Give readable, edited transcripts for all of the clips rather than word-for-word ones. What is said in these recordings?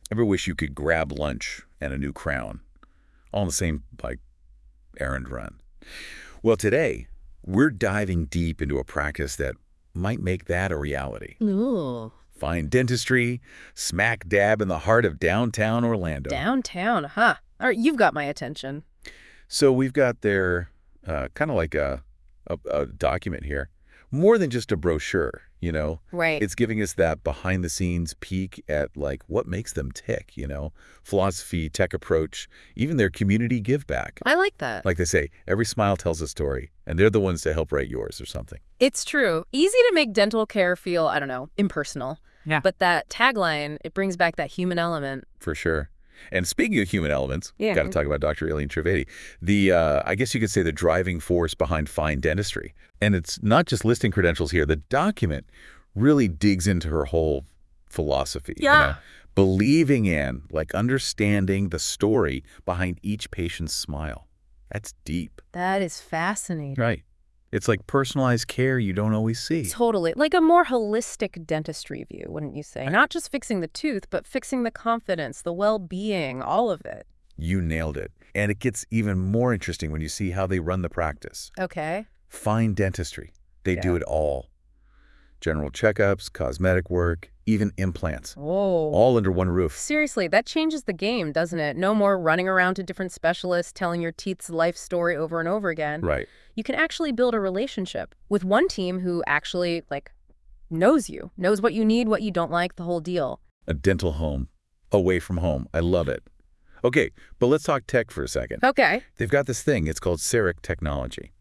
Ever wish you could grab lunch and a new crown, all in the same, like, errand run? Well, today, we're diving deep into a practice that might make that a reality. Ooh, Fine dentistry, smack dab in the heart of downtown Orlando. downtown, huh? All right, you've got my attention. So we've got their kind of like a document here. More than just a brochure, you know? Right. It's giving us that behind-the-scenes peek at, like, what makes them tick, you know? Philosophy, tech approach, even their community give back. I like that. Like they say, every smile tells a story, and they're the ones to help write yours or something. It's true. Easy to make dental care feel, I don't know, impersonal. Yeah. But that tagline, it brings back that human element. For sure. And speaking of human elements, Yeah. got to talk about Dr. Aileen Trivedi, the, I guess you could say the driving force behind fine dentistry. And it's not just listing credentials here. The document really digs into her whole philosophy. Yeah. You know, believing in, like, understanding the story behind each patient's smile. That's deep. That is fascinating. Right. It's like personalized care you don't always see. Totally. Like a more holistic dentistry view, wouldn't you say? Not just fixing the tooth, but fixing the confidence, the well-being, all of it. You nailed it. And it gets even more interesting when you see how they run the practice. Okay. Fine dentistry. They do Yeah. it all. General checkups, cosmetic work, even implants. Whoa. All under one roof. Seriously, that changes the game, doesn't it? No more running around to different specialists, telling your teeth's life story over and over again. Right. You can actually build a relationship with one team who actually, like, knows you, knows what you need, what you don't like, the whole deal. A dental home. Away from home. I love it. Okay, but let's talk tech for a second. Okay. They've got this thing. It's called CEREC technology.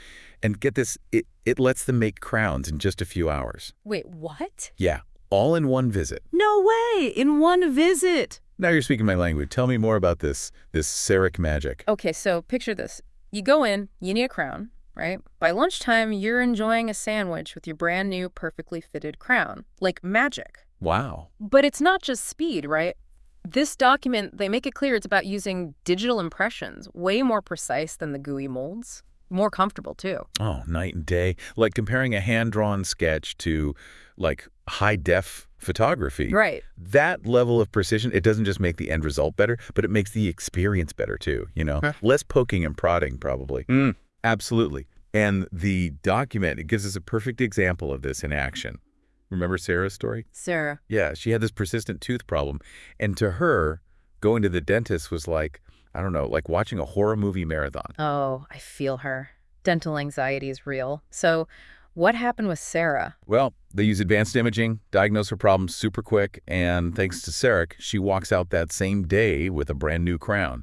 And get this, it lets them make crowns in just a few hours. Wait, what? Yeah, all in one visit. No way! In one visit! Now you're speaking my language. Tell me more about this CEREC magic. Okay, so picture this. You go in, you need a crown, right? By lunchtime, you're enjoying a sandwich with your brand new, perfectly fitted crown. Like magic. Wow. But it's not just speed, right? This document, they make it clear it's about using digital impressions, way more precise than the gooey molds. More comfortable, too. Oh, night and day. Like comparing a hand-drawn sketch to, like, high-def photography. Right. That level of precision, it doesn't just make the end result better, but it makes the experience better, too, you know? Huh. Less poking and prodding, probably. Absolutely. And the document, it gives us a perfect example of this in action. Remember Sarah's story? Sarah. Yeah, she had this persistent tooth problem. And to her, going to the dentist was like, I don't know, like watching a horror movie marathon. Oh, I feel her. Dental anxiety is real. So what happened with Sarah? Well, they use advanced imaging, diagnose her problems super quick, and thanks to CEREC, she walks out that same day with a brand new crown.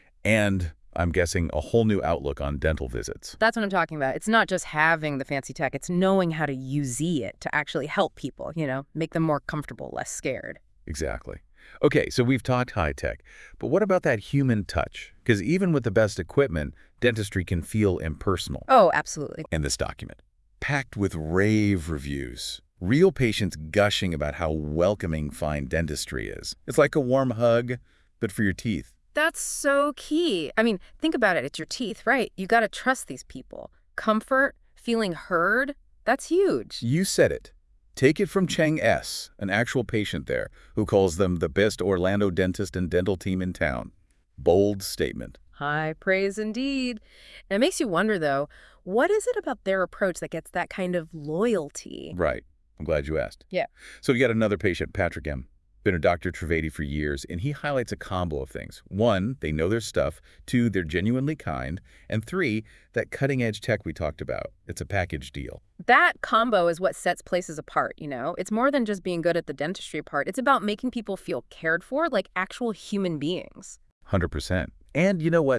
And I'm guessing a whole new outlook on dental visits. That's what I'm talking about. It's not just having the fancy tech. It's knowing how to use it to actually help people, you know, make them more comfortable, less scared. Exactly. Okay, so we've talked high-tech, but what about that human touch? Because even with the best equipment, dentistry can feel impersonal. Oh, absolutely. And this document, packed with rave reviews. Real patients gushing about how welcoming fine dentistry is. It's like a warm hug, but for your teeth. That's so key. I mean, think about it. It's your teeth, right? You got to trust these people. Comfort, feeling heard, that's huge. You said it. Take it from Cheng S., an actual patient there, who calls them the best Orlando dentist and dental team in town. Bold statement. High praise indeed. And it makes you wonder, though, what is it about their approach that gets that kind of loyalty? Right. I'm glad you asked. Yeah. So you got another patient, Patrick M. Been a Dr. Trivedi for years, and he highlights a combo of things. 1, they know their stuff. 2, they're genuinely kind. And 3, that cutting-edge tech we talked about. It's a package deal. That combo is what sets places apart, you know? It's more than just being good at the dentistry part. It's about making people feel cared for like actual human beings. 100%. And you know what?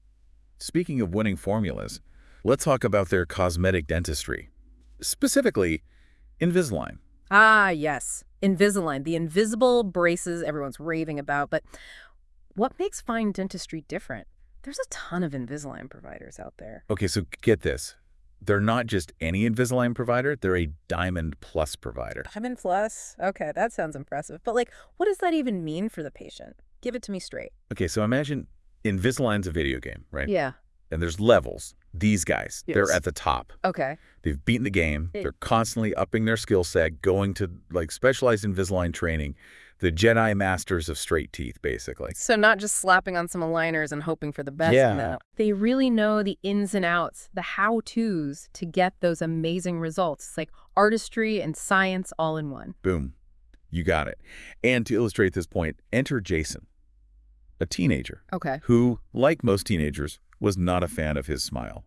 Speaking of winning formulas, let's talk about their cosmetic dentistry. Specifically, Invisalign. Ah, yes. Invisalign, the invisible braces everyone's raving about. But what makes fine dentistry different? There's a ton of Invisalign providers out there. Okay, so get this. They're not just any Invisalign provider, they're a Diamond Plus provider. Diamond Plus? Okay, that sounds impressive. But, like, what does that even mean for the patient? Give it to me straight. Okay, so imagine Invisalign's a video game, right? Yeah. And there's levels. These guys, Yes. they're at the top. Okay. They've beaten the game. Hey. They're constantly upping their skill set, going to like specialized Invisalign training. The Jedi masters of straight teeth, basically. So not just slapping on some aligners and hoping for the best. Yeah. No. They really know the ins and outs, the how-tos to get those amazing results. It's like artistry and science all in one. Boom. You got it. And to illustrate this point, enter Jason, a teenager Okay. who, like most teenagers, was not a fan of his smile,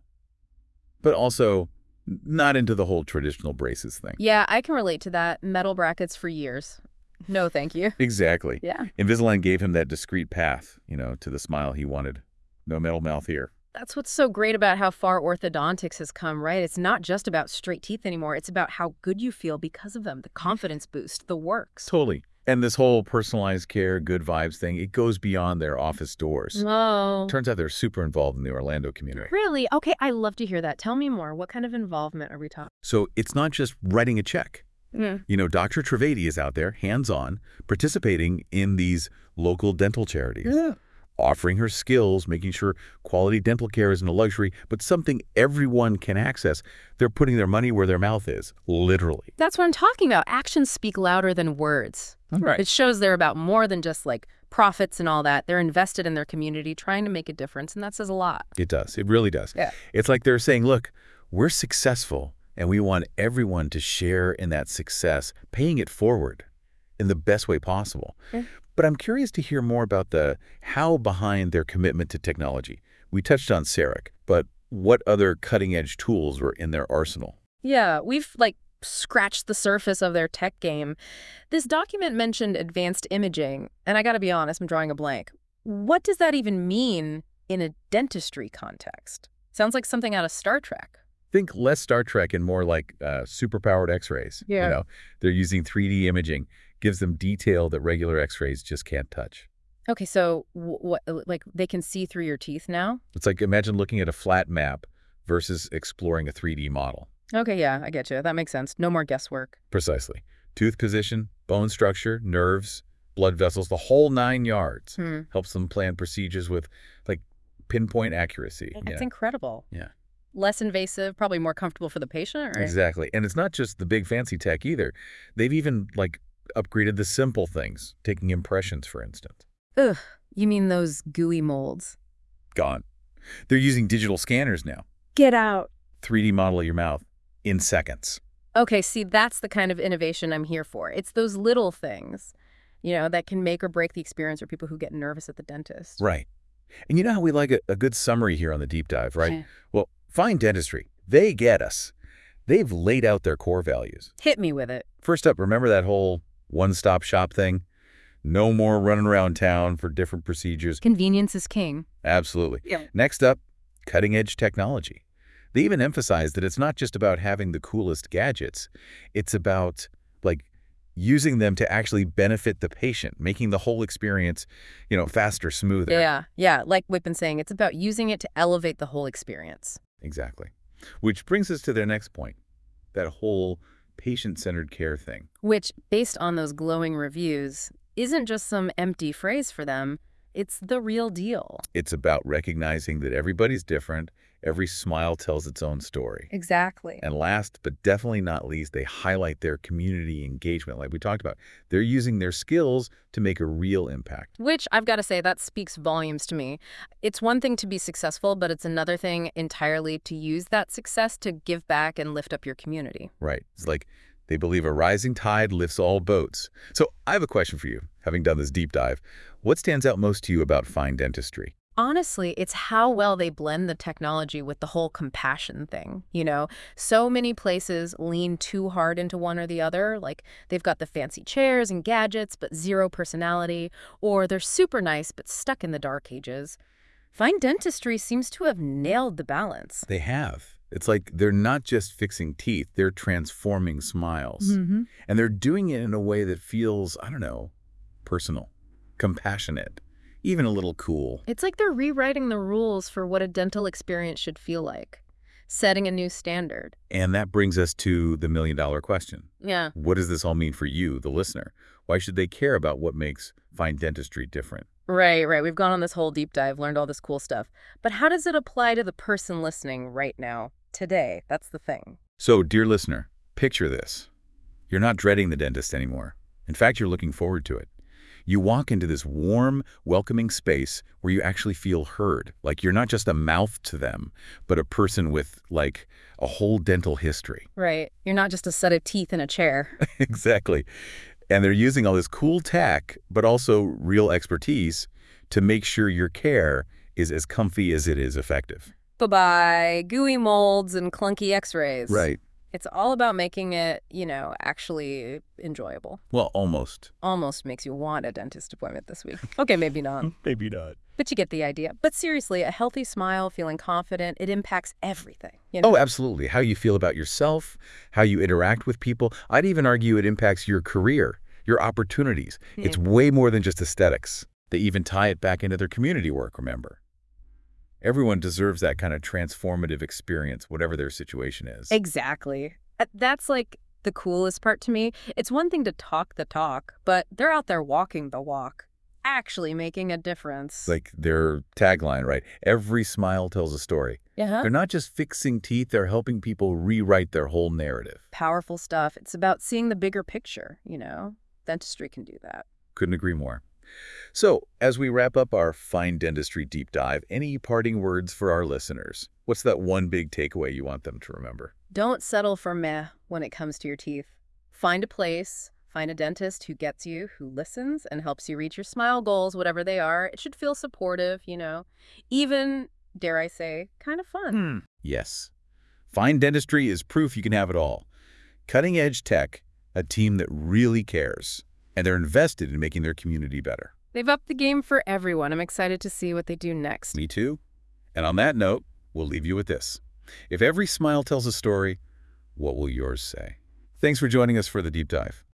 but also not into the whole traditional braces thing. Yeah, I can relate to that. Metal brackets for years. No, thank you. Exactly. Yeah. Invisalign gave him that discrete path, to the smile he wanted. No metal mouth here. That's what's so great about how far orthodontics has come, right? It's not just about straight teeth anymore. It's about how good you feel because of them, the confidence boost, the works. Totally. And this whole personalized care, good vibes thing, it goes beyond their office doors. Oh. Turns out they're super involved in the Orlando community. Really? Okay, I love to hear that. Tell me more. What kind of involvement are we talking? So it's not just writing a check. Mm. Dr. Trivedi is out there, hands-on, participating in these local dental charities. Yeah. Offering her skills, making sure quality dental care isn't a luxury, but something everyone can access. They're putting their money where their mouth is, literally. That's what I'm talking about. Actions speak louder than words. Right. It shows they're about more than just like profits and all that. They're invested in their community, trying to make a difference, and that says a lot. It does. It really does. Yeah. It's like they're saying, look, we're successful, and we want everyone to share in that success, paying it forward in the best way possible. Yeah. But I'm curious to hear more about the how behind their commitment to technology. We touched on CEREC, but what other cutting-edge tools were in their arsenal? Yeah, we've scratched the surface of their tech game. This document mentioned advanced imaging, and I gotta be honest, I'm drawing a blank. What does that even mean in a dentistry context? Sounds like something out of Star Trek. Think less Star Trek and more like superpowered X-rays. Yeah. They're using 3D imaging, gives them detail that regular X-rays just can't touch. Okay, so what? They can see through your teeth now? It's like imagine looking at a flat map versus exploring a 3D model. Okay, yeah, I get you. That makes sense. No more guesswork. Precisely. Tooth position, bone structure, nerves, blood vessels, the whole 9 yards. Helps them plan procedures with pinpoint accuracy. That's incredible. Yeah. Less invasive, probably more comfortable for the patient, right? Exactly. And it's not just the big fancy tech either. They've even upgraded the simple things, taking impressions, for instance. Ugh, you mean those gooey molds? Gone. They're using digital scanners now. Get out. 3D model of your mouth in seconds. Okay, see, that's the kind of innovation I'm here for. It's those little things, that can make or break the experience for people who get nervous at the dentist. Right. And you know how we like a good summary here on the deep dive, right? Okay. Well, Fine Dentistry, they get us. They've laid out their core values. Hit me with it. First up, remember that whole one-stop shop thing? No more running around town for different procedures. Convenience is king. Absolutely. Yeah. Next up, cutting-edge technology. They even emphasize that it's not just about having the coolest gadgets. It's about, using them to actually benefit the patient, making the whole experience, faster, smoother. Yeah, like we've been saying, it's about using it to elevate the whole experience. Exactly. Which brings us to their next point, that whole patient-centered care thing. Which, based on those glowing reviews, isn't just some empty phrase for them. It's the real deal. It's about recognizing that everybody's different. Every smile tells its own story. Exactly. And last, but definitely not least, they highlight their community engagement like we talked about. They're using their skills to make a real impact. Which, I've got to say, that speaks volumes to me. It's one thing to be successful, but it's another thing entirely to use that success to give back and lift up your community. Right. It's like they believe a rising tide lifts all boats. So I have a question for you, having done this deep dive. What stands out most to you about Fine Dentistry? Honestly, it's how well they blend the technology with the whole compassion thing, So many places lean too hard into one or the other, like they've got the fancy chairs and gadgets but zero personality, or they're super nice but stuck in the dark ages. Fine Dentistry seems to have nailed the balance. They have. It's like they're not just fixing teeth, they're transforming smiles. And they're doing it in a way that feels, personal, compassionate. Even a little cool. It's like they're rewriting the rules for what a dental experience should feel like, setting a new standard. And that brings us to the million-dollar question. Yeah. What does this all mean for you, the listener? Why should they care about what makes Fine Dentistry different? Right, right. We've gone on this whole deep dive, learned all this cool stuff. But how does it apply to the person listening right now, today? That's the thing. So, dear listener, picture this. You're not dreading the dentist anymore. In fact, you're looking forward to it. You walk into this warm, welcoming space where you actually feel heard. Like you're not just a mouth to them, but a person with, like, a whole dental history. Right. You're not just a set of teeth in a chair. Exactly. And they're using all this cool tech, but also real expertise to make sure your care is as comfy as it is effective. Bye-bye, gooey molds and clunky x-rays. Right. It's all about making it, actually enjoyable. Well, almost. Almost makes you want a dentist appointment this week. Okay, maybe not. Maybe not. But you get the idea. But seriously, a healthy smile, feeling confident, it impacts everything. You know? Oh, absolutely. How you feel about yourself, how you interact with people. I'd even argue it impacts your career, your opportunities. Yeah. It's way more than just aesthetics. They even tie it back into their community work, remember? Everyone deserves that kind of transformative experience, whatever their situation is. Exactly. That's like the coolest part to me. It's one thing to talk the talk, but they're out there walking the walk, actually making a difference. Like their tagline, right? Every smile tells a story. Yeah. They're not just fixing teeth, they're helping people rewrite their whole narrative. Powerful stuff. It's about seeing the bigger picture, Dentistry can do that. Couldn't agree more. So, as we wrap up our fine dentistry deep dive, any parting words for our listeners? What's that one big takeaway you want them to remember? Don't settle for meh when it comes to your teeth. Find a place, find a dentist who gets you, who listens, and helps you reach your smile goals, whatever they are. It should feel supportive, even, dare I say, kind of fun. Yes. Fine dentistry is proof you can have it all. Cutting-edge tech, a team that really cares, and they're invested in making their community better. They've upped the game for everyone. I'm excited to see what they do next. Me too. And on that note, we'll leave you with this. If every smile tells a story, what will yours say? Thanks for joining us for the deep dive.